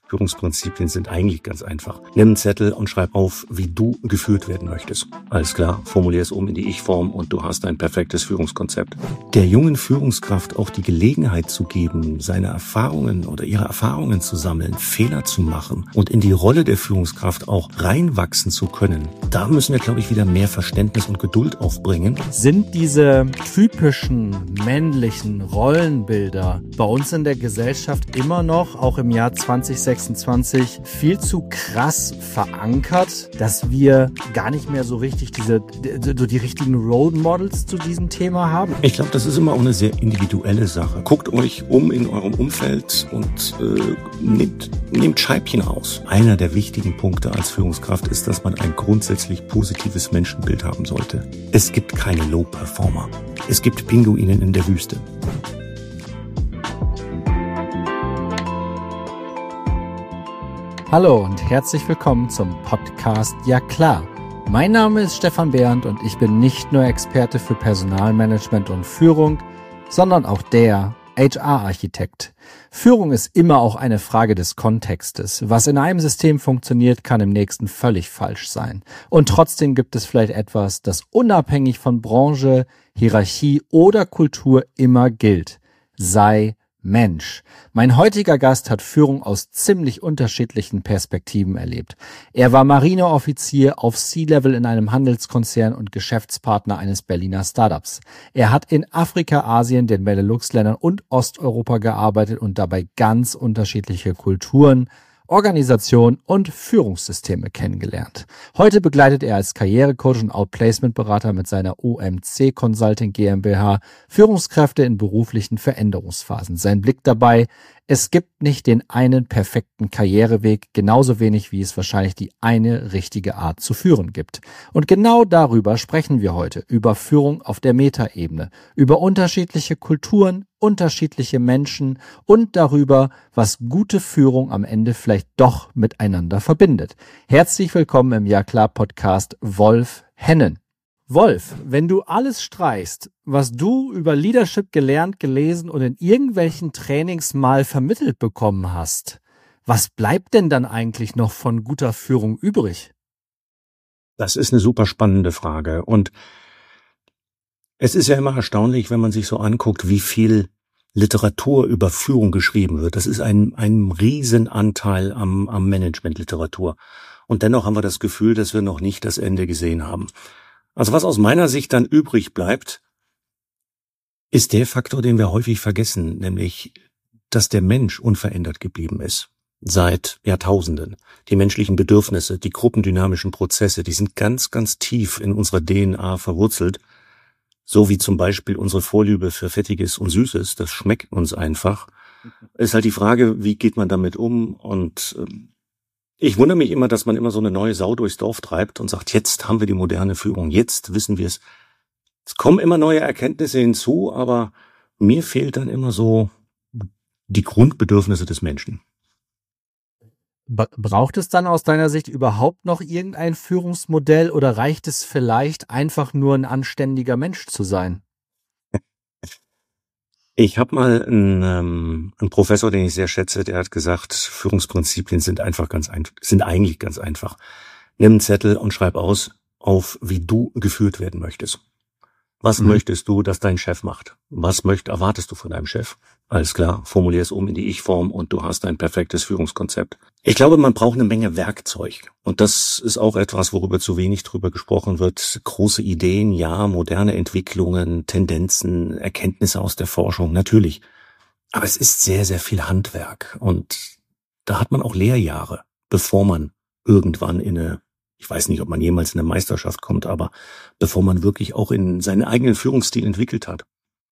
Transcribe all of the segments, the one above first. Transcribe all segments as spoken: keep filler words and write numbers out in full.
Führungsprinzipien sind eigentlich ganz einfach. Nimm einen Zettel und schreib auf, wie du geführt werden möchtest. Alles klar, formulier es um in die Ich-Form und du hast ein perfektes Führungskonzept. Der jungen Führungskraft auch die Gelegenheit zu geben, seine Erfahrungen oder ihre Erfahrungen zu sammeln, Fehler zu machen und in die Rolle der Führungskraft auch reinwachsen zu können. Da müssen wir, glaube ich, wieder mehr Verständnis und Geduld aufbringen. Sind diese typischen männlichen Rollenbilder bei uns in der Gesellschaft immer noch, auch im Jahr zwanzig sechsundzwanzig, viel zu krass verankert, dass wir gar nicht mehr so richtig diese, so die richtigen Role Models zu diesem Thema haben? Ich glaube, das ist immer auch eine sehr individuelle Sache. Guckt euch um in eurem Umfeld und äh, nehmt, nehmt Scheibchen raus. Einer der wichtigen Punkte als Führungskraft ist, dass man ein grundsätzlich positives Menschenbild haben sollte. Es gibt keine Low-Performer. Es gibt Pinguine in der Wüste. Hallo und herzlich willkommen zum Podcast Ja klar. Mein Name ist Stefan Behrendt und ich bin nicht nur Experte für Personalmanagement und Führung, sondern auch der H R-Architekt. Führung ist immer auch eine Frage des Kontextes. Was in einem System funktioniert, kann im nächsten völlig falsch sein. Und trotzdem gibt es vielleicht etwas, das unabhängig von Branche, Hierarchie oder Kultur immer gilt. Sei Mensch. Mein heutiger Gast hat Führung aus ziemlich unterschiedlichen Perspektiven erlebt. Er war Marineoffizier auf C-Level in einem Handelskonzern und Geschäftspartner eines Berliner Startups. Er hat in Afrika, Asien, den Benelux-Ländern und Osteuropa gearbeitet und dabei ganz unterschiedliche Kulturen, Organisation und Führungssysteme kennengelernt. Heute begleitet er als Karrierecoach und Outplacement-Berater mit seiner O M C Consulting GmbH Führungskräfte in beruflichen Veränderungsphasen. Sein Blick dabei: Es gibt nicht den einen perfekten Karriereweg, genauso wenig wie es wahrscheinlich die eine richtige Art zu führen gibt. Und genau darüber sprechen wir heute, über Führung auf der Metaebene, über unterschiedliche Kulturen, unterschiedliche Menschen und darüber, was gute Führung am Ende vielleicht doch miteinander verbindet. Herzlich willkommen im Ja klar Podcast, Wolf Hennen. Wolf, wenn du alles streichst, was du über Leadership gelernt, gelesen und in irgendwelchen Trainings mal vermittelt bekommen hast, was bleibt denn dann eigentlich noch von guter Führung übrig? Das ist eine super spannende Frage. Und es ist ja immer erstaunlich, wenn man sich so anguckt, wie viel Literatur über Führung geschrieben wird. Das ist ein, ein Riesenanteil am, am Managementliteratur. Und dennoch haben wir das Gefühl, dass wir noch nicht das Ende gesehen haben. Also was aus meiner Sicht dann übrig bleibt, ist der Faktor, den wir häufig vergessen, nämlich, dass der Mensch unverändert geblieben ist. Seit Jahrtausenden. Die menschlichen Bedürfnisse, die gruppendynamischen Prozesse, die sind ganz, ganz tief in unserer D N A verwurzelt. So wie zum Beispiel unsere Vorliebe für Fettiges und Süßes, das schmeckt uns einfach. Ist halt die Frage, wie geht man damit um? Und ähm, ich wundere mich immer, dass man immer so eine neue Sau durchs Dorf treibt und sagt, jetzt haben wir die moderne Führung, jetzt wissen wir es. Es kommen immer neue Erkenntnisse hinzu, aber mir fehlt dann immer so die Grundbedürfnisse des Menschen. Braucht es dann aus deiner Sicht überhaupt noch irgendein Führungsmodell oder reicht es vielleicht einfach nur ein anständiger Mensch zu sein? Ich habe mal einen, ähm, einen Professor, den ich sehr schätze, der hat gesagt, Führungsprinzipien sind einfach ganz einfach, sind eigentlich ganz einfach. Nimm einen Zettel und schreib aus, auf wie du geführt werden möchtest. Was mhm. möchtest du, dass dein Chef macht? Was möcht, erwartest du von deinem Chef? Alles klar, formulier es um in die Ich-Form und du hast ein perfektes Führungskonzept. Ich glaube, man braucht eine Menge Werkzeug. Und das ist auch etwas, worüber zu wenig drüber gesprochen wird. Große Ideen, ja, moderne Entwicklungen, Tendenzen, Erkenntnisse aus der Forschung, natürlich. Aber es ist sehr, sehr viel Handwerk. Und da hat man auch Lehrjahre, bevor man irgendwann in eine, ich weiß nicht, ob man jemals in eine Meisterschaft kommt, aber bevor man wirklich auch in seinen eigenen Führungsstil entwickelt hat.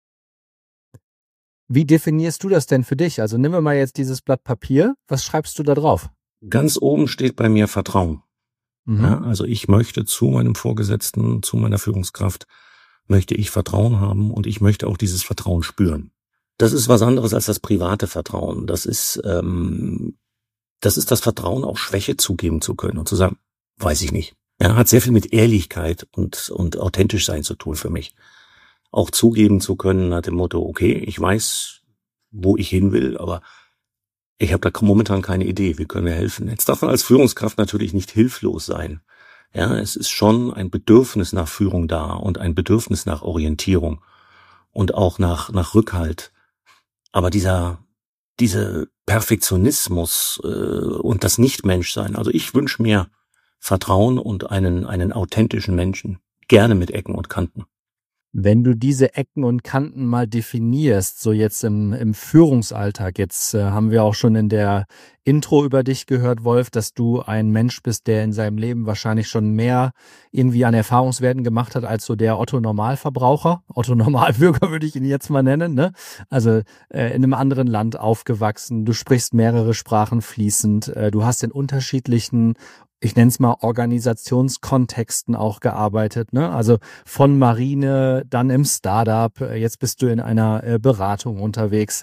Wie definierst du das denn für dich? Also nehmen wir mal jetzt dieses Blatt Papier. Was schreibst du da drauf? Ganz oben steht bei mir Vertrauen. Mhm. Ja, also ich möchte zu meinem Vorgesetzten, zu meiner Führungskraft, möchte ich Vertrauen haben und ich möchte auch dieses Vertrauen spüren. Das ist was anderes als das private Vertrauen. Das ist, ähm, das ist das Vertrauen, auch Schwäche zugeben zu können und zu sagen, weiß ich nicht. Ja, hat sehr viel mit Ehrlichkeit und, und authentisch sein zu tun für mich. Auch zugeben zu können nach dem Motto, okay, ich weiß, wo ich hin will, aber Ich habe da momentan keine Idee, wie können wir helfen. Jetzt darf man als Führungskraft natürlich nicht hilflos sein. Ja, es ist schon ein Bedürfnis nach Führung da und ein Bedürfnis nach Orientierung und auch nach nach Rückhalt. Aber dieser diese Perfektionismus äh, und das Nichtmenschsein. Also ich wünsche mir Vertrauen und einen einen authentischen Menschen, gerne mit Ecken und Kanten. Wenn du diese Ecken und Kanten mal definierst, so jetzt im, im Führungsalltag, jetzt äh, haben wir auch schon in der Intro über dich gehört, Wolf, dass du ein Mensch bist, der in seinem Leben wahrscheinlich schon mehr irgendwie an Erfahrungswerten gemacht hat als so der Otto-Normalverbraucher. Otto-Normalbürger würde ich ihn jetzt mal nennen, ne? Also äh, in einem anderen Land aufgewachsen, du sprichst mehrere Sprachen fließend, äh, du hast in unterschiedlichen, ich nenne es mal Organisationskontexten auch gearbeitet, ne? Also von Marine, dann im Startup, äh, jetzt bist du in einer äh, Beratung unterwegs.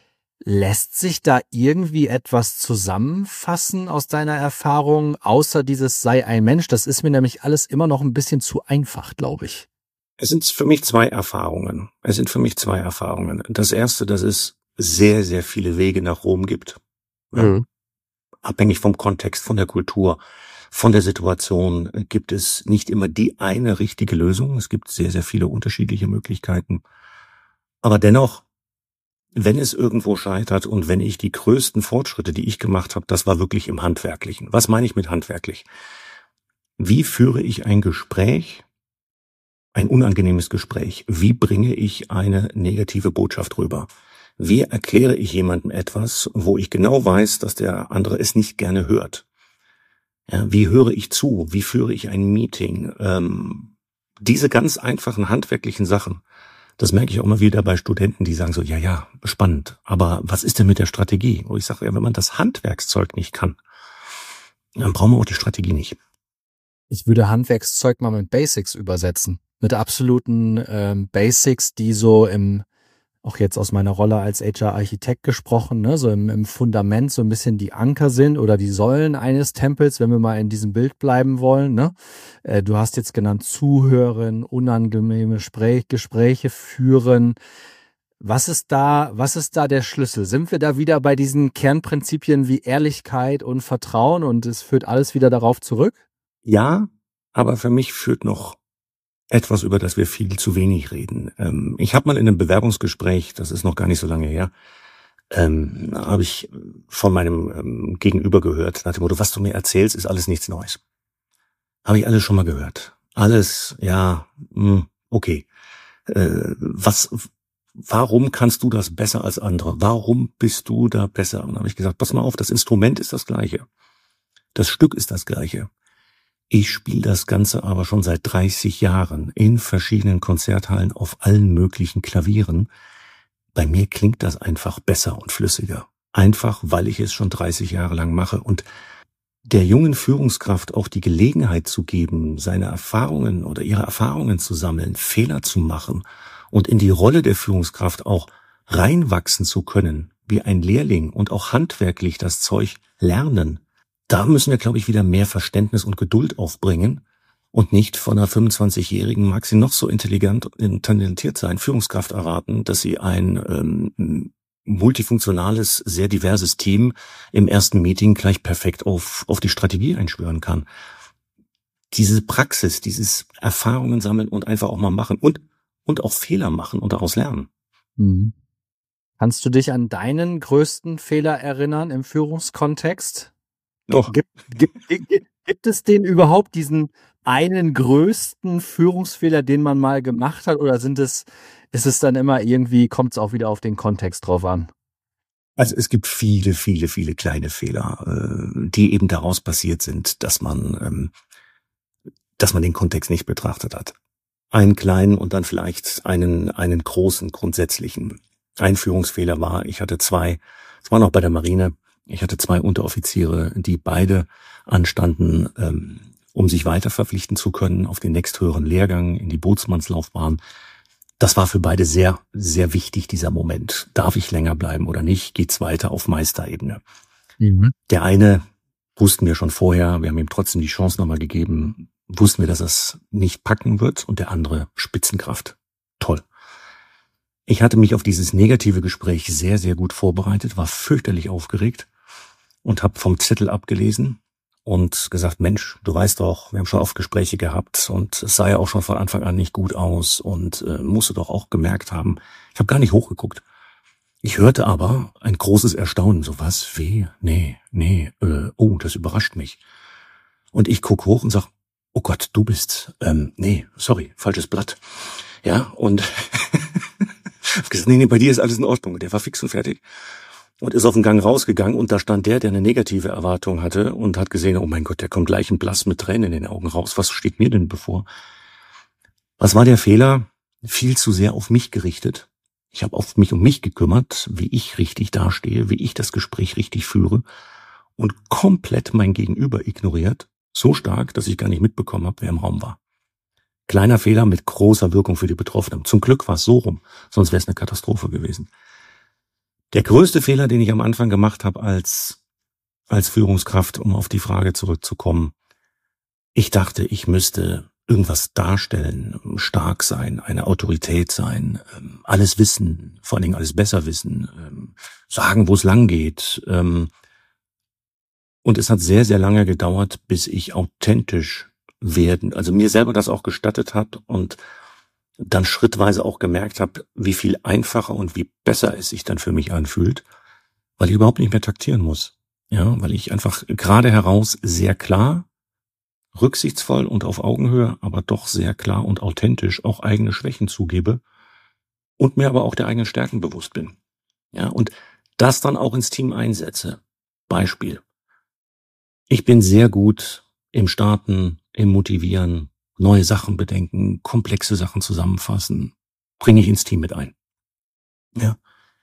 Lässt sich da irgendwie etwas zusammenfassen aus deiner Erfahrung, außer dieses sei ein Mensch? Das ist mir nämlich alles immer noch ein bisschen zu einfach, glaube ich. Es sind für mich zwei Erfahrungen. Es sind für mich zwei Erfahrungen. Das erste, dass es sehr, sehr viele Wege nach Rom gibt. Ja. Mhm. Abhängig vom Kontext, von der Kultur, von der Situation gibt es nicht immer die eine richtige Lösung. Es gibt sehr, sehr viele unterschiedliche Möglichkeiten. Aber dennoch, wenn es irgendwo scheitert und wenn ich die größten Fortschritte, die ich gemacht habe, das war wirklich im Handwerklichen. Was meine ich mit handwerklich? Wie führe ich ein Gespräch, ein unangenehmes Gespräch? Wie bringe ich eine negative Botschaft rüber? Wie erkläre ich jemandem etwas, wo ich genau weiß, dass der andere es nicht gerne hört? Ja, wie höre ich zu? Wie führe ich ein Meeting? Ähm, diese ganz einfachen handwerklichen Sachen, das merke ich auch immer wieder bei Studenten, die sagen so, ja, ja, spannend, aber was ist denn mit der Strategie? Wo ich sage, ja, wenn man das Handwerkszeug nicht kann, dann brauchen wir auch die Strategie nicht. Ich würde Handwerkszeug mal mit Basics übersetzen. Mit absoluten ähm, Basics, die so im, auch jetzt aus meiner Rolle als H R-Architekt gesprochen, ne, so im, im Fundament so ein bisschen die Anker sind oder die Säulen eines Tempels, wenn wir mal in diesem Bild bleiben wollen. Ne? Äh, du hast jetzt genannt, zuhören, unangenehme Sprech, Gespräche führen. Was ist da, was ist da der Schlüssel? Sind wir da wieder bei diesen Kernprinzipien wie Ehrlichkeit und Vertrauen und es führt alles wieder darauf zurück? Ja, aber für mich führt noch etwas, über das wir viel zu wenig reden. Ähm, ich habe mal in einem Bewerbungsgespräch, das ist noch gar nicht so lange her, ähm, habe ich von meinem ähm, Gegenüber gehört, nach dem Motto, was du mir erzählst, ist alles nichts Neues. Habe ich alles schon mal gehört. Alles, ja, mh, okay. Äh, was, warum kannst du das besser als andere? Warum bist du da besser? Und dann habe ich gesagt, pass mal auf, das Instrument ist das gleiche. Das Stück ist das gleiche. Ich spiele das Ganze aber schon seit dreißig Jahren in verschiedenen Konzerthallen auf allen möglichen Klavieren. Bei mir klingt das einfach besser und flüssiger. Einfach, weil ich es schon dreißig Jahre lang mache. Und der jungen Führungskraft auch die Gelegenheit zu geben, seine Erfahrungen oder ihre Erfahrungen zu sammeln, Fehler zu machen und in die Rolle der Führungskraft auch reinwachsen zu können, wie ein Lehrling und auch handwerklich das Zeug lernen. Da müssen wir, glaube ich, wieder mehr Verständnis und Geduld aufbringen und nicht von einer fünfundzwanzigjährigen, mag sie noch so intelligent und talentiert sein, Führungskraft erwarten, dass sie ein ähm, multifunktionales, sehr diverses Team im ersten Meeting gleich perfekt auf auf die Strategie einschwören kann. Diese Praxis, dieses Erfahrungen sammeln und einfach auch mal machen und und auch Fehler machen und daraus lernen. Mhm. Kannst du dich an deinen größten Fehler erinnern im Führungskontext? Doch. Gibt, gibt, gibt, gibt es den überhaupt, diesen einen größten Führungsfehler, den man mal gemacht hat, oder sind es, ist es dann immer irgendwie, kommt es auch wieder auf den Kontext drauf an? Also es gibt viele, viele, viele kleine Fehler, die eben daraus passiert sind, dass man, dass man den Kontext nicht betrachtet hat. Einen kleinen und dann vielleicht einen, einen großen, grundsätzlichen. Ein Führungsfehler war, ich hatte zwei, es war noch bei der Marine, ich hatte zwei Unteroffiziere, die beide anstanden, ähm, um sich weiter verpflichten zu können auf den nächsthöheren Lehrgang in die Bootsmannslaufbahn. Das war für beide sehr, sehr wichtig, dieser Moment. Darf ich länger bleiben oder nicht? Geht's weiter auf Meisterebene? Mhm. Der eine wussten wir schon vorher, wir haben ihm trotzdem die Chance nochmal gegeben, wussten wir, dass er es nicht packen wird, und der andere Spitzenkraft. Toll. Ich hatte mich auf dieses negative Gespräch sehr, sehr gut vorbereitet, war fürchterlich aufgeregt und habe vom Zettel abgelesen und gesagt, Mensch, du weißt doch, wir haben schon oft Gespräche gehabt und es sah ja auch schon von Anfang an nicht gut aus und äh, musst du doch auch gemerkt haben. Ich habe gar nicht hochgeguckt. Ich hörte aber ein großes Erstaunen, so was, wie, nee, nee, äh, oh, das überrascht mich. Und ich guck hoch und sag, oh Gott, du bist, ähm, nee, sorry, falsches Blatt. Ja, und gesagt, nee, nee, bei dir ist alles in Ordnung. Der war fix und fertig und ist auf den Gang rausgegangen und da stand der, der eine negative Erwartung hatte und hat gesehen, oh mein Gott, der kommt gleich ein Blass mit Tränen in den Augen raus. Was steht mir denn bevor? Was war der Fehler? Viel zu sehr auf mich gerichtet. Ich habe auf mich um mich gekümmert, wie ich richtig dastehe, wie ich das Gespräch richtig führe und komplett mein Gegenüber ignoriert. So stark, dass ich gar nicht mitbekommen habe, wer im Raum war. Kleiner Fehler mit großer Wirkung für die Betroffenen. Zum Glück war es so rum, sonst wäre es eine Katastrophe gewesen. Der größte Fehler, den ich am Anfang gemacht habe als, als Führungskraft, um auf die Frage zurückzukommen, ich dachte, ich müsste irgendwas darstellen, stark sein, eine Autorität sein, alles wissen, vor allen Dingen alles besser wissen, sagen, wo es lang geht. Und es hat sehr, sehr lange gedauert, bis ich authentisch werden, also mir selber das auch gestattet hat und dann schrittweise auch gemerkt habe, wie viel einfacher und wie besser es sich dann für mich anfühlt, weil ich überhaupt nicht mehr taktieren muss. Ja, weil ich einfach gerade heraus sehr klar, rücksichtsvoll und auf Augenhöhe, aber doch sehr klar und authentisch auch eigene Schwächen zugebe und mir aber auch der eigenen Stärken bewusst bin. Ja, und das dann auch ins Team einsetze. Beispiel. Ich bin sehr gut im Starten, im Motivieren, neue Sachen bedenken, komplexe Sachen zusammenfassen, bringe ich ins Team mit ein. Ja.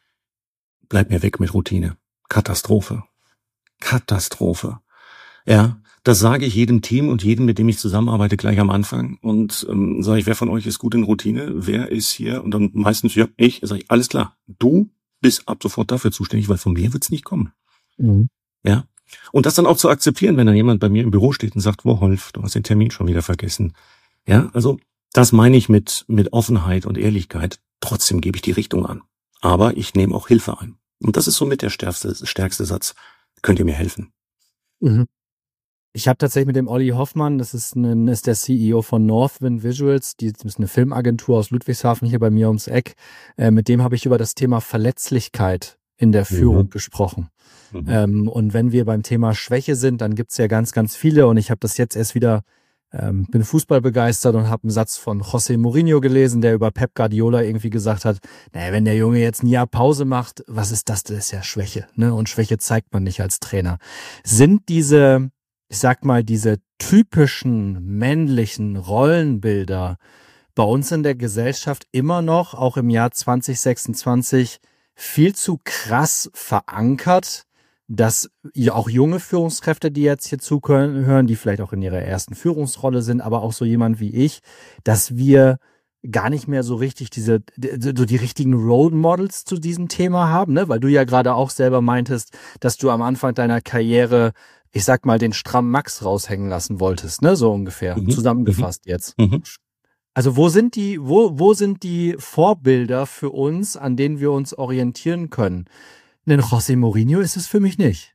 Bleib mir weg mit Routine. Katastrophe. Katastrophe. Ja, das sage ich jedem Team und jedem, mit dem ich zusammenarbeite, gleich am Anfang. Und ähm, sage ich, wer von euch ist gut in Routine? Wer ist hier? Und dann meistens, ja, ich. Sage ich, alles klar. Du bist ab sofort dafür zuständig, weil von mir wird's nicht kommen. Mhm. Ja. Und das dann auch zu akzeptieren, wenn dann jemand bei mir im Büro steht und sagt, wo Holf, du hast den Termin schon wieder vergessen. Ja, also das meine ich mit mit Offenheit und Ehrlichkeit. Trotzdem gebe ich die Richtung an. Aber ich nehme auch Hilfe ein. Und das ist somit der stärkste, stärkste Satz. Könnt ihr mir helfen? Mhm. Ich habe tatsächlich mit dem Olli Hoffmann, das ist, ein, ist der C E O von Northwind Visuals, die ist eine Filmagentur aus Ludwigshafen hier bei mir ums Eck. Äh, mit dem habe ich über das Thema Verletzlichkeit in der Führung mhm. gesprochen. Mhm. Ähm, und wenn wir beim Thema Schwäche sind, dann gibt's ja ganz, ganz viele. Und ich habe das jetzt erst wieder, ähm, bin Fußball begeistert und habe einen Satz von José Mourinho gelesen, der über Pep Guardiola irgendwie gesagt hat, naja, wenn der Junge jetzt ein Jahr Pause macht, was ist das? Das ist ja Schwäche. Ne? Und Schwäche zeigt man nicht als Trainer. Sind diese, ich sag mal, diese typischen männlichen Rollenbilder bei uns in der Gesellschaft immer noch, auch im Jahr zwanzig sechsundzwanzig, viel zu krass verankert, dass auch junge Führungskräfte, die jetzt hier zuhören, die vielleicht auch in ihrer ersten Führungsrolle sind, aber auch so jemand wie ich, dass wir gar nicht mehr so richtig diese, so die richtigen Role Models zu diesem Thema haben, ne? Weil du ja gerade auch selber meintest, dass du am Anfang deiner Karriere, ich sag mal, den strammen Max raushängen lassen wolltest, ne? So ungefähr, mhm. zusammengefasst mhm. jetzt. Mhm. Also wo sind die, wo, wo sind die Vorbilder für uns, an denen wir uns orientieren können? Denn José Mourinho ist es für mich nicht.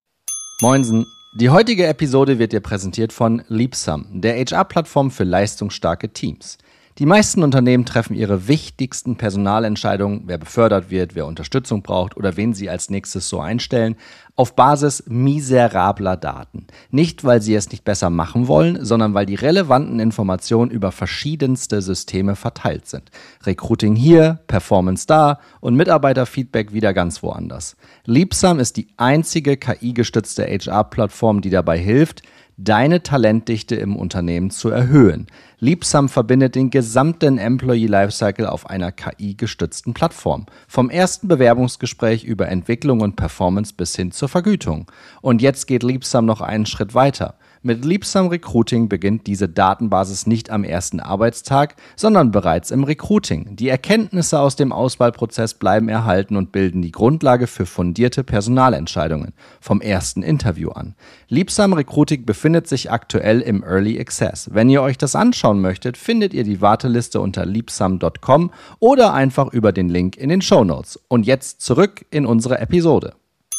Moinsen. Die heutige Episode wird dir präsentiert von Leapsome, der H R-Plattform für leistungsstarke Teams. Die meisten Unternehmen treffen ihre wichtigsten Personalentscheidungen, wer befördert wird, wer Unterstützung braucht oder wen sie als nächstes so einstellen, auf Basis miserabler Daten. Nicht, weil sie es nicht besser machen wollen, sondern weil die relevanten Informationen über verschiedenste Systeme verteilt sind. Recruiting hier, Performance da und Mitarbeiterfeedback wieder ganz woanders. Leapsome ist die einzige K I-gestützte H R-Plattform, die dabei hilft, deine Talentdichte im Unternehmen zu erhöhen. Leapsome verbindet den gesamten Employee Lifecycle auf einer K I-gestützten Plattform. Vom ersten Bewerbungsgespräch über Entwicklung und Performance bis hin zur Vergütung. Und jetzt geht Leapsome noch einen Schritt weiter. Mit Liebsam Recruiting beginnt diese Datenbasis nicht am ersten Arbeitstag, sondern bereits im Recruiting. Die Erkenntnisse aus dem Auswahlprozess bleiben erhalten und bilden die Grundlage für fundierte Personalentscheidungen vom ersten Interview an. Liebsam Recruiting befindet sich aktuell im Early Access. Wenn ihr euch das anschauen möchtet, findet ihr die Warteliste unter liebsam punkt com oder einfach über den Link in den Shownotes. Und jetzt zurück in unsere Episode.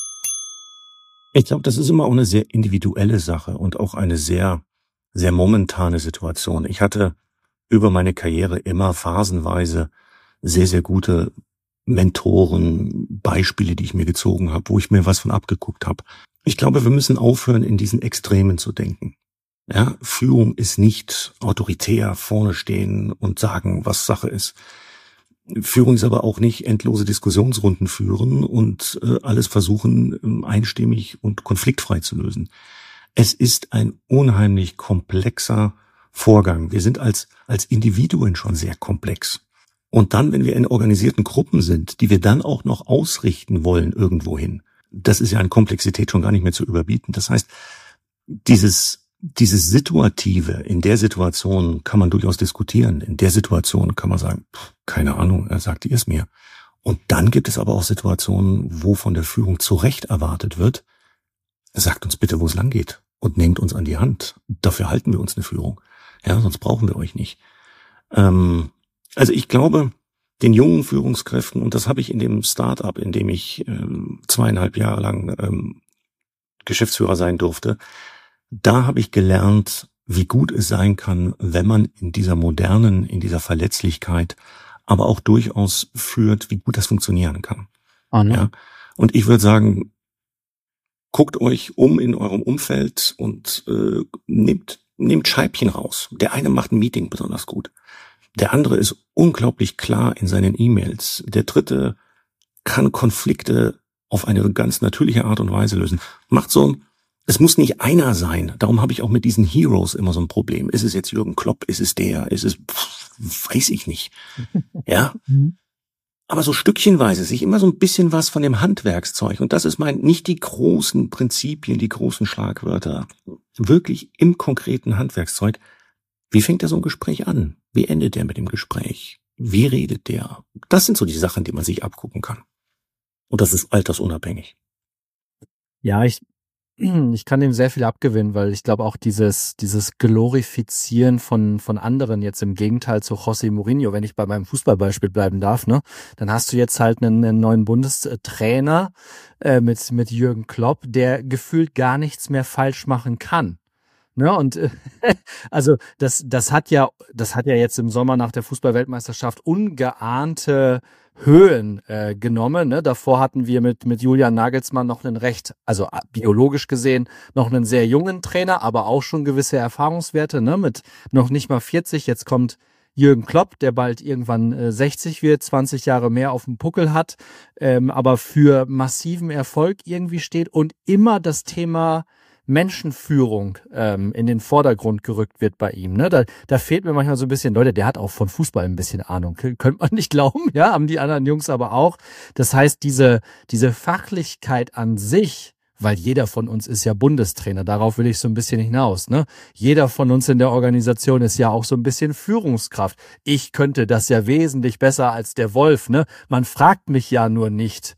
Ich glaube, das ist immer auch eine sehr individuelle Sache und auch eine sehr, sehr momentane Situation. Ich hatte über meine Karriere immer phasenweise sehr, sehr gute Mentoren, Beispiele, die ich mir gezogen habe, wo ich mir was von abgeguckt habe. Ich glaube, wir müssen aufhören, in diesen Extremen zu denken. Ja, Führung ist nicht autoritär vorne stehen und sagen, was Sache ist. Führung ist aber auch nicht endlose Diskussionsrunden führen und äh, alles versuchen, einstimmig und konfliktfrei zu lösen. Es ist ein unheimlich komplexer Vorgang. Wir sind als als Individuen schon sehr komplex. Und dann, wenn wir in organisierten Gruppen sind, die wir dann auch noch ausrichten wollen irgendwohin, das ist ja an Komplexität schon gar nicht mehr zu überbieten. Das heißt, dieses Dieses Situative, in der Situation kann man durchaus diskutieren. In der Situation kann man sagen, pff, keine Ahnung, sagt ihr es mir. Und dann gibt es aber auch Situationen, wo von der Führung zu Recht erwartet wird, sagt uns bitte, wo es lang geht und nehmt uns an die Hand. Dafür halten wir uns eine Führung. Ja, sonst brauchen wir euch nicht. Ähm, also ich glaube, den jungen Führungskräften, und das habe ich in dem Start-up, in dem ich ähm, zweieinhalb Jahre lang ähm, Geschäftsführer sein durfte, da habe ich gelernt, wie gut es sein kann, wenn man in dieser modernen, in dieser Verletzlichkeit, aber auch durchaus führt, wie gut das funktionieren kann. Oh, ne? Ja. Und ich würde sagen, guckt euch um in eurem Umfeld und äh, nehmt, nehmt Scheibchen raus. Der eine macht ein Meeting besonders gut. Der andere ist unglaublich klar in seinen E-Mails. Der dritte kann Konflikte auf eine ganz natürliche Art und Weise lösen. Macht so ein Es muss nicht einer sein. Darum habe ich auch mit diesen Heroes immer so ein Problem. Ist es jetzt Jürgen Klopp? Ist es der? Ist es, pff, weiß ich nicht. Ja. Aber so stückchenweise sich immer so ein bisschen was von dem Handwerkszeug. Und das ist mein, nicht die großen Prinzipien, die großen Schlagwörter. Wirklich im konkreten Handwerkszeug. Wie fängt da so ein Gespräch an? Wie endet der mit dem Gespräch? Wie redet der? Das sind so die Sachen, die man sich abgucken kann. Und das ist altersunabhängig. Ja, ich Ich kann dem sehr viel abgewinnen, weil ich glaube auch dieses dieses Glorifizieren von von anderen, jetzt im Gegenteil zu José Mourinho, wenn ich bei meinem Fußballbeispiel bleiben darf, ne, dann hast du jetzt halt einen, einen neuen Bundestrainer äh, mit mit Jürgen Klopp, der gefühlt gar nichts mehr falsch machen kann. Ne, und äh, also das das hat ja das hat ja jetzt im Sommer nach der Fußball-Weltmeisterschaft ungeahnte Höhen äh, genommen. Ne? Davor hatten wir mit mit Julian Nagelsmann noch einen recht, also äh, biologisch gesehen, noch einen sehr jungen Trainer, aber auch schon gewisse Erfahrungswerte, ne? Mit noch nicht mal vierzig. Jetzt kommt Jürgen Klopp, der bald irgendwann äh, sechzig wird, zwanzig Jahre mehr auf dem Puckel hat, ähm, aber für massiven Erfolg irgendwie steht und immer das Thema Menschenführung ähm, in den Vordergrund gerückt wird bei ihm. Ne? Da, da fehlt mir manchmal so ein bisschen, Leute, der hat auch von Fußball ein bisschen Ahnung. K- könnte man nicht glauben, ja, haben die anderen Jungs aber auch. Das heißt, diese, diese Fachlichkeit an sich, weil jeder von uns ist ja Bundestrainer, darauf will ich so ein bisschen hinaus. Ne? Jeder von uns in der Organisation ist ja auch so ein bisschen Führungskraft. Ich könnte das ja wesentlich besser als der Wolf. Ne? Man fragt mich ja nur nicht.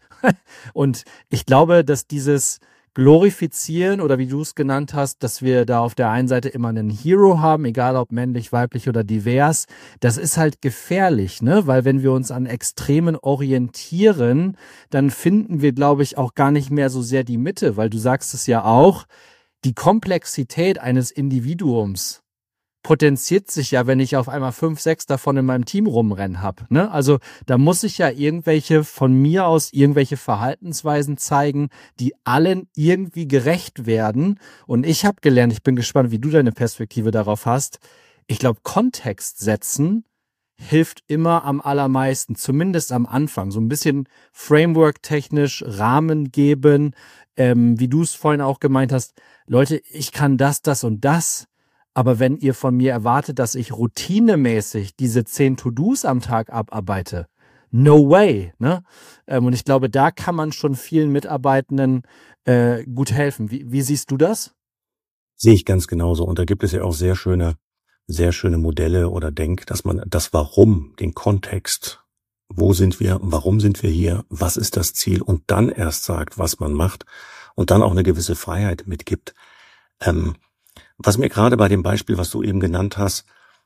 Und ich glaube, dass dieses Glorifizieren oder wie du es genannt hast, dass wir da auf der einen Seite immer einen Hero haben, egal ob männlich, weiblich oder divers, das ist halt gefährlich, ne? Weil wenn wir uns an Extremen orientieren, dann finden wir, glaube ich, auch gar nicht mehr so sehr die Mitte, weil du sagst es ja auch, die Komplexität eines Individuums potenziert sich ja, wenn ich auf einmal fünf, sechs davon in meinem Team rumrennen habe. Ne? Also da muss ich ja irgendwelche von mir aus irgendwelche Verhaltensweisen zeigen, die allen irgendwie gerecht werden. Und ich habe gelernt, ich bin gespannt, wie du deine Perspektive darauf hast. Ich glaube, Kontext setzen hilft immer am allermeisten, zumindest am Anfang. So ein bisschen Framework-technisch Rahmen geben, ähm, wie du es vorhin auch gemeint hast. Leute, ich kann das, das und das. Aber wenn ihr von mir erwartet, dass ich routinemäßig diese zehn To-Dos am Tag abarbeite, no way, ne? Ähm, und ich glaube, da kann man schon vielen Mitarbeitenden äh, gut helfen. Wie, wie siehst du das? Sehe ich ganz genauso. Und da gibt es ja auch sehr schöne, sehr schöne Modelle oder Denk, dass man das Warum, den Kontext, wo sind wir, warum sind wir hier, was ist das Ziel und dann erst sagt, was man macht und dann auch eine gewisse Freiheit mitgibt. Ähm, was mir gerade bei dem Beispiel, was du eben genannt hast,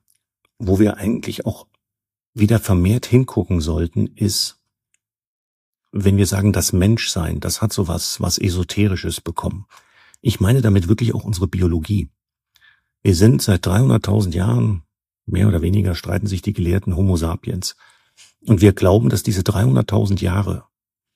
wo wir eigentlich auch wieder vermehrt hingucken sollten, ist, wenn wir sagen, das Menschsein, das hat so was, was Esoterisches bekommen. Ich meine damit wirklich auch unsere Biologie. Wir sind seit dreihunderttausend Jahren, mehr oder weniger streiten sich die Gelehrten, Homo sapiens. Und wir glauben, dass diese dreihunderttausend Jahre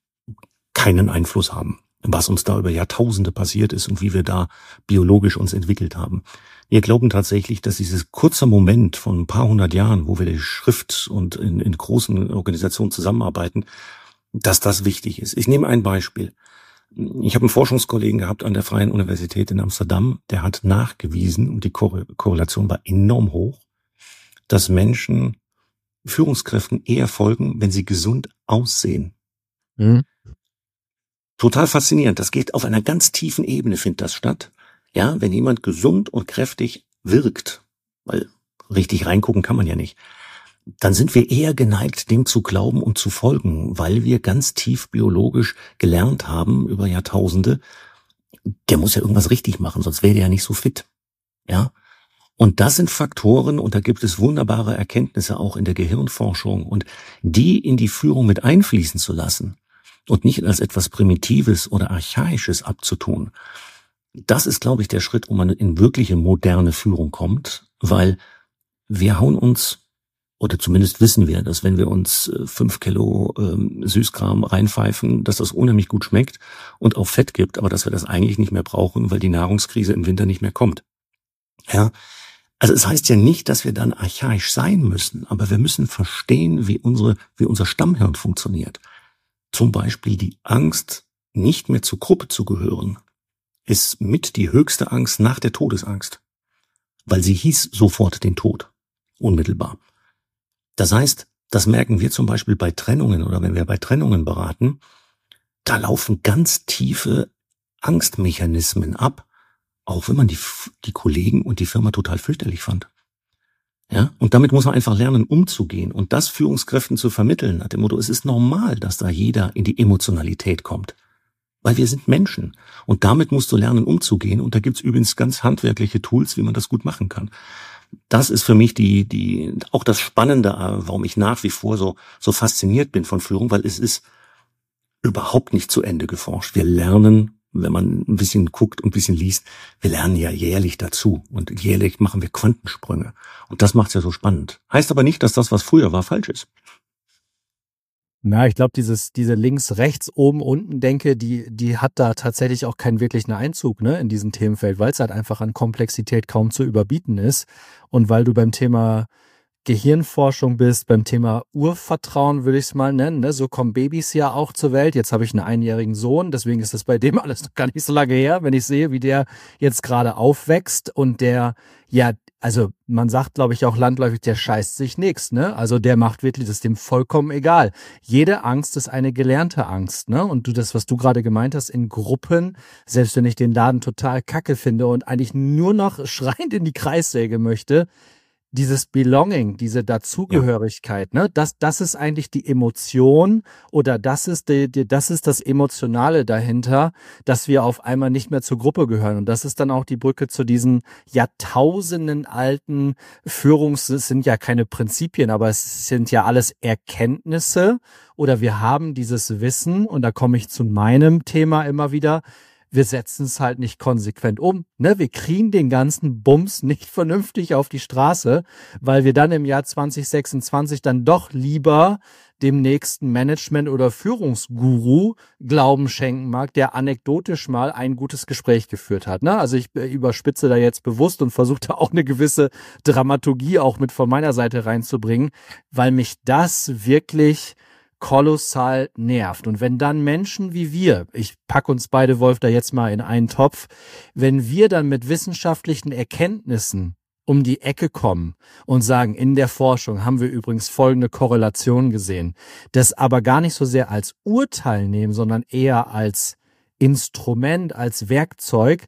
keinen Einfluss haben, was uns da über Jahrtausende passiert ist und wie wir da biologisch uns entwickelt haben. Wir glauben tatsächlich, dass dieses kurze Moment von ein paar hundert Jahren, wo wir die Schrift und in, in großen Organisationen zusammenarbeiten, dass das wichtig ist. Ich nehme ein Beispiel. Ich habe einen Forschungskollegen gehabt an der Freien Universität in Amsterdam, der hat nachgewiesen, und die Korrelation war enorm hoch, dass Menschen Führungskräften eher folgen, wenn sie gesund aussehen. Mhm. Total faszinierend. Das geht auf einer ganz tiefen Ebene, findet das statt. Ja, wenn jemand gesund und kräftig wirkt, weil richtig reingucken kann man ja nicht, dann sind wir eher geneigt, dem zu glauben und zu folgen, weil wir ganz tief biologisch gelernt haben über Jahrtausende, der muss ja irgendwas richtig machen, sonst wäre der ja nicht so fit. Ja. Und das sind Faktoren, und da gibt es wunderbare Erkenntnisse auch in der Gehirnforschung, und die in die Führung mit einfließen zu lassen und nicht als etwas Primitives oder Archaisches abzutun. Das ist, glaube ich, der Schritt, wo man in wirkliche moderne Führung kommt, weil wir hauen uns, oder zumindest wissen wir, dass wenn wir uns fünf Kilo ähm, Süßkram reinpfeifen, dass das unheimlich gut schmeckt und auch Fett gibt, aber dass wir das eigentlich nicht mehr brauchen, weil die Nahrungskrise im Winter nicht mehr kommt. Ja, also es heißt ja nicht, dass wir dann archaisch sein müssen, aber wir müssen verstehen, wie unsere, wie unser Stammhirn funktioniert. Zum Beispiel die Angst, nicht mehr zur Gruppe zu gehören, ist mit die höchste Angst nach der Todesangst, weil sie hieß sofort den Tod, unmittelbar. Das heißt, das merken wir zum Beispiel bei Trennungen oder wenn wir bei Trennungen beraten, da laufen ganz tiefe Angstmechanismen ab, auch wenn man die, die Kollegen und die Firma total fürchterlich fand. Ja, und damit muss man einfach lernen, umzugehen und das Führungskräften zu vermitteln, nach dem Motto, es ist normal, dass da jeder in die Emotionalität kommt. Weil wir sind Menschen und damit musst du lernen, umzugehen, und da gibt's übrigens ganz handwerkliche Tools, wie man das gut machen kann. Das ist für mich die, die, auch das Spannende, warum ich nach wie vor so, so fasziniert bin von Führung, weil es ist überhaupt nicht zu Ende geforscht. Wir lernen, wenn man ein bisschen guckt und ein bisschen liest, wir lernen ja jährlich dazu und jährlich machen wir Quantensprünge. Und das macht's ja so spannend. Heißt aber nicht, dass das, was früher war, falsch ist. Na, ich glaube, dieses, diese links, rechts, oben, unten Denke, die, die hat da tatsächlich auch keinen wirklichen Einzug, ne, in diesem Themenfeld, weil es halt einfach an Komplexität kaum zu überbieten ist. Und weil du beim Thema Gehirnforschung bist, beim Thema Urvertrauen, würde ich es mal nennen, ne, so kommen Babys ja auch zur Welt. Jetzt habe ich einen einjährigen Sohn, deswegen ist das bei dem alles noch gar nicht so lange her, wenn ich sehe, wie der jetzt gerade aufwächst und der, ja, also man sagt, glaube ich, auch landläufig, der scheißt sich nichts, ne? Also der macht wirklich, das ist dem vollkommen egal. Jede Angst ist eine gelernte Angst, ne? Und du, das, was du gerade gemeint hast, in Gruppen, selbst wenn ich den Laden total kacke finde und eigentlich nur noch schreiend in die Kreissäge möchte, dieses Belonging, diese Dazugehörigkeit, ja. ne, das, das ist eigentlich die Emotion oder das ist die, die, das ist das Emotionale dahinter, dass wir auf einmal nicht mehr zur Gruppe gehören. Und das ist dann auch die Brücke zu diesen Jahrtausenden alten Führungs, es sind ja keine Prinzipien, aber es sind ja alles Erkenntnisse oder wir haben dieses Wissen, und da komme ich zu meinem Thema immer wieder, wir setzen es halt nicht konsequent um. Ne? Wir kriegen den ganzen Bums nicht vernünftig auf die Straße, weil wir dann im Jahr zwanzig sechsundzwanzig dann doch lieber dem nächsten Management- oder Führungsguru Glauben schenken mag, der anekdotisch mal ein gutes Gespräch geführt hat. Ne? Also ich überspitze da jetzt bewusst und versuche da auch eine gewisse Dramaturgie auch mit von meiner Seite reinzubringen, weil mich das wirklich kolossal nervt. Und wenn dann Menschen wie wir, ich packe uns beide, Wolf, da jetzt mal in einen Topf, wenn wir dann mit wissenschaftlichen Erkenntnissen um die Ecke kommen und sagen, in der Forschung haben wir übrigens folgende Korrelation gesehen, das aber gar nicht so sehr als Urteil nehmen, sondern eher als Instrument, als Werkzeug,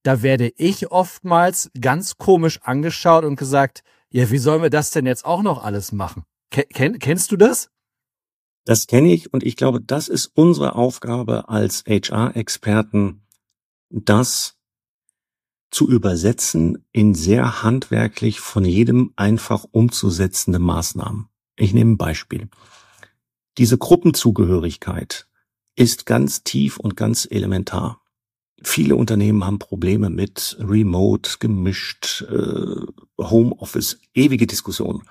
da werde ich oftmals ganz komisch angeschaut und gesagt, ja, wie sollen wir das denn jetzt auch noch alles machen? Ken, kennst du das? Das kenne ich und ich glaube, das ist unsere Aufgabe als H R-Experten, das zu übersetzen in sehr handwerklich von jedem einfach umzusetzende Maßnahmen. Ich nehme ein Beispiel. Diese Gruppenzugehörigkeit ist ganz tief und ganz elementar. Viele Unternehmen haben Probleme mit Remote, gemischt, äh, Homeoffice, ewige Diskussionen.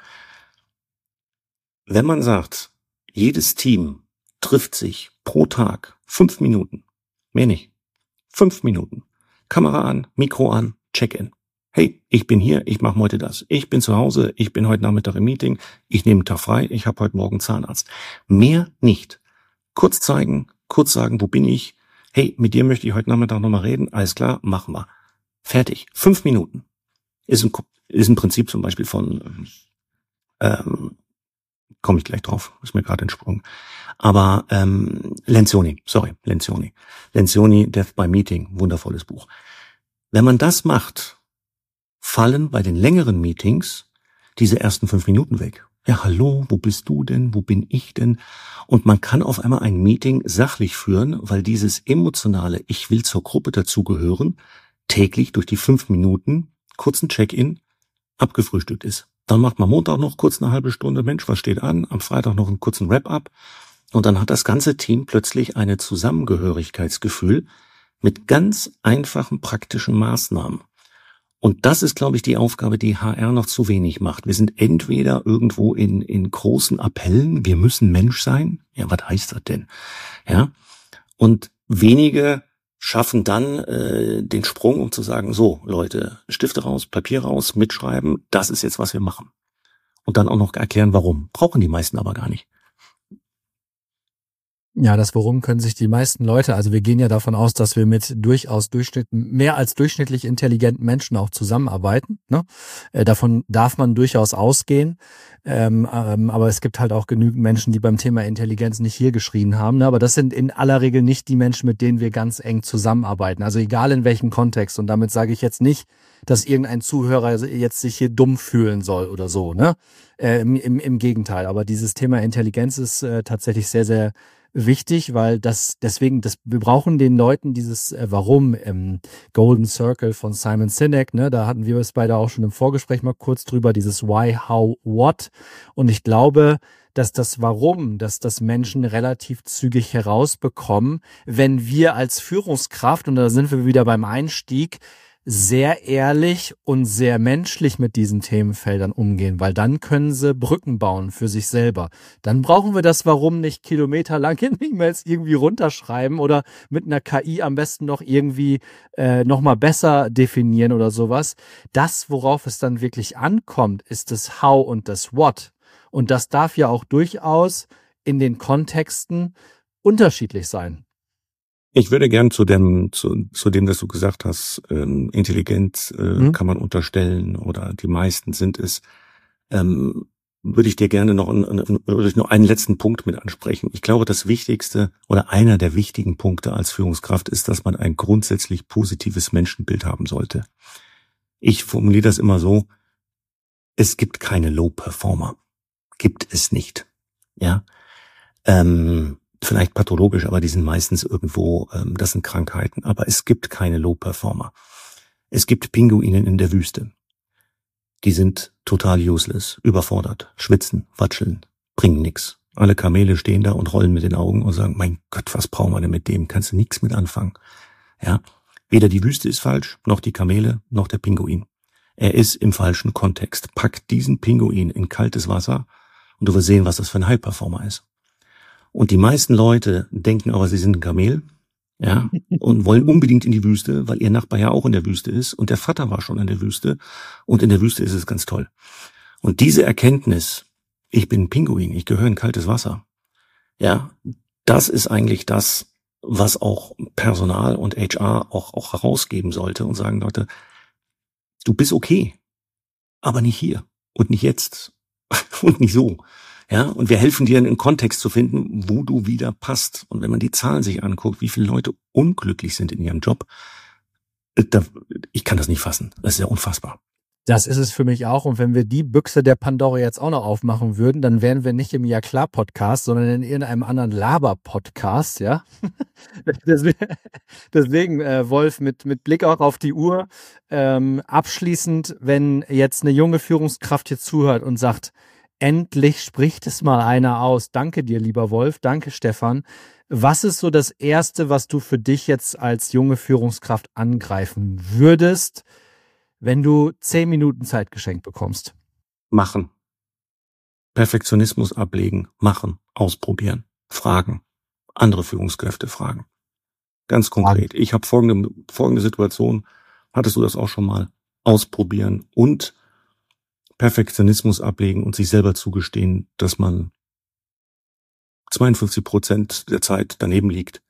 Wenn man sagt, jedes Team trifft sich pro Tag fünf Minuten, mehr nicht, fünf Minuten, Kamera an, Mikro an, Check-in. Hey, ich bin hier, ich mache heute das. Ich bin zu Hause, ich bin heute Nachmittag im Meeting, ich nehme einen Tag frei, ich habe heute Morgen Zahnarzt. Mehr nicht. Kurz zeigen, kurz sagen, wo bin ich? Hey, mit dir möchte ich heute Nachmittag nochmal reden. Alles klar, machen wir. Fertig. Fünf Minuten. Ist ein, ist ein Prinzip zum Beispiel von, ähm, komme ich gleich drauf, ist mir gerade entsprungen. Aber ähm, Lencioni, sorry, Lencioni. Lencioni, Death by Meeting, wundervolles Buch. Wenn man das macht, fallen bei den längeren Meetings diese ersten fünf Minuten weg. Ja, hallo, wo bist du denn? Wo bin ich denn? Und man kann auf einmal ein Meeting sachlich führen, weil dieses emotionale Ich will zur Gruppe dazugehören täglich durch die fünf Minuten kurzen Check-in abgefrühstückt ist. Dann macht man Montag noch kurz eine halbe Stunde, Mensch, was steht an? Am Freitag noch einen kurzen Wrap-up. Und dann hat das ganze Team plötzlich eine Zusammengehörigkeitsgefühl mit ganz einfachen praktischen Maßnahmen. Und das ist, glaube ich, die Aufgabe, die H R noch zu wenig macht. Wir sind entweder irgendwo in in großen Appellen, wir müssen Mensch sein. Ja, was heißt das denn? Ja, und wenige schaffen dann äh, den Sprung, um zu sagen, so Leute, Stifte raus, Papier raus, mitschreiben, das ist jetzt, was wir machen. Und dann auch noch erklären, warum. Brauchen die meisten aber gar nicht. Ja, das Warum können sich die meisten Leute, also wir gehen ja davon aus, dass wir mit durchaus Durchschnitt, mehr als durchschnittlich intelligenten Menschen auch zusammenarbeiten. Ne? Äh, davon darf man durchaus ausgehen. Ähm, ähm, aber es gibt halt auch genügend Menschen, die beim Thema Intelligenz nicht hier geschrien haben. Ne? Aber das sind in aller Regel nicht die Menschen, mit denen wir ganz eng zusammenarbeiten. Also egal in welchem Kontext. Und damit sage ich jetzt nicht, dass irgendein Zuhörer jetzt sich hier dumm fühlen soll oder so. Ne? Äh, im, im, Im Gegenteil. Aber dieses Thema Intelligenz ist äh, tatsächlich sehr, sehr wichtig, weil das deswegen, das wir brauchen den Leuten dieses äh, Warum im Golden Circle von Simon Sinek, ne, da hatten wir es beide auch schon im Vorgespräch mal kurz drüber, dieses Why, How, What. Und ich glaube, dass das Warum, dass das Menschen relativ zügig herausbekommen, wenn wir als Führungskraft, und da sind wir wieder beim Einstieg, sehr ehrlich und sehr menschlich mit diesen Themenfeldern umgehen, weil dann können sie Brücken bauen für sich selber. Dann brauchen wir das Warum nicht kilometerlang in E-Mails irgendwie runterschreiben oder mit einer K I am besten noch irgendwie äh, nochmal besser definieren oder sowas. Das, worauf es dann wirklich ankommt, ist das How und das What. Und das darf ja auch durchaus in den Kontexten unterschiedlich sein. Ich würde gern zu dem, zu, zu dem, was du gesagt hast, ähm, intelligent äh, mhm. kann man unterstellen oder die meisten sind es, ähm, würde ich dir gerne noch, würde ich noch einen letzten Punkt mit ansprechen. Ich glaube, das Wichtigste oder einer der wichtigen Punkte als Führungskraft ist, dass man ein grundsätzlich positives Menschenbild haben sollte. Ich formuliere das immer so, es gibt keine Low-Performer. Gibt es nicht. Ja, ähm, vielleicht pathologisch, aber die sind meistens irgendwo, ähm, das sind Krankheiten. Aber es gibt keine Low-Performer. Es gibt Pinguine in der Wüste. Die sind total useless, überfordert, schwitzen, watscheln, bringen nix. Alle Kamele stehen da und rollen mit den Augen und sagen, mein Gott, was brauchen wir denn mit dem? Kannst du nichts mit anfangen. Ja, weder die Wüste ist falsch, noch die Kamele, noch der Pinguin. Er ist im falschen Kontext. Pack diesen Pinguin in kaltes Wasser und du wirst sehen, was das für ein High-Performer ist. Und die meisten Leute denken aber, sie sind ein Kamel, ja, und wollen unbedingt in die Wüste, weil ihr Nachbar ja auch in der Wüste ist und der Vater war schon in der Wüste und in der Wüste ist es ganz toll. Und diese Erkenntnis, ich bin ein Pinguin, ich gehöre in kaltes Wasser, ja, das ist eigentlich das, was auch Personal und H R auch, auch herausgeben sollte und sagen, Leute, du bist okay, aber nicht hier und nicht jetzt und nicht so. Ja, und wir helfen dir, einen Kontext zu finden, wo du wieder passt. Und wenn man die Zahlen sich anguckt, wie viele Leute unglücklich sind in ihrem Job, Da, ich kann das nicht fassen. Das ist ja unfassbar. Das ist es für mich auch. Und wenn wir die Büchse der Pandora jetzt auch noch aufmachen würden, dann wären wir nicht im Ja klar Podcast, sondern in irgendeinem anderen Laber-Podcast, ja. deswegen, deswegen äh, Wolf, mit, mit Blick auch auf die Uhr, ähm, abschließend, wenn jetzt eine junge Führungskraft hier zuhört und sagt, endlich spricht es mal einer aus. Danke dir, lieber Wolf. Danke, Stefan. Was ist so das Erste, was du für dich jetzt als junge Führungskraft angreifen würdest, wenn du zehn Minuten Zeit geschenkt bekommst? Machen. Perfektionismus ablegen. Machen. Ausprobieren. Fragen. Andere Führungskräfte fragen. Ganz konkret. Ich habe folgende, folgende Situation. Hattest du das auch schon mal? Ausprobieren und Perfektionismus ablegen und sich selber zugestehen, dass man zweiundfünfzig Prozent der Zeit daneben liegt.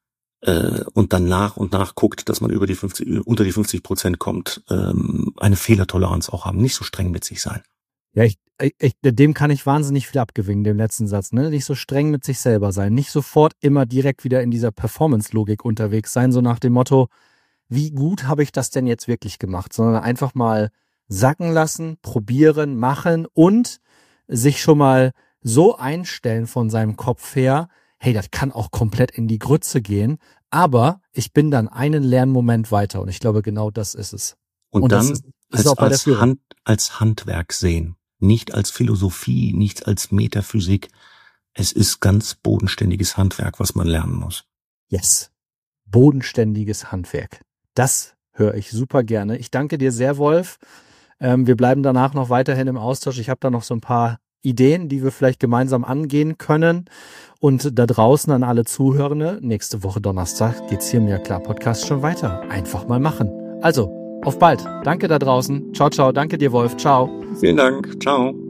Und dann nach und nach guckt, dass man über die fünfzig, unter die fünfzig Prozent kommt, ähm, eine Fehlertoleranz auch haben, nicht so streng mit sich sein. Ja, ich, ich, dem kann ich wahnsinnig viel abgewinnen, dem letzten Satz. Ne? Nicht so streng mit sich selber sein, nicht sofort immer direkt wieder in dieser Performance-Logik unterwegs sein, so nach dem Motto, wie gut habe ich das denn jetzt wirklich gemacht, sondern einfach mal sacken lassen, probieren, machen und sich schon mal so einstellen von seinem Kopf her, hey, das kann auch komplett in die Grütze gehen, aber ich bin dann einen Lernmoment weiter und ich glaube, genau das ist es. Und, und dann ist, ist als, auch bei der als, Hand, als Handwerk sehen, nicht als Philosophie, nicht als Metaphysik. Es ist ganz bodenständiges Handwerk, was man lernen muss. Yes, bodenständiges Handwerk. Das höre ich super gerne. Ich danke dir sehr, Wolf. Ähm, wir bleiben danach noch weiterhin im Austausch. Ich habe da noch so ein paar Ideen, die wir vielleicht gemeinsam angehen können. Und da draußen an alle Zuhörende, nächste Woche Donnerstag geht's hier im Ja klar Podcast schon weiter. Einfach mal machen. Also, auf bald. Danke da draußen. Ciao, ciao. Danke dir, Wolf. Ciao. Vielen Dank. Ciao.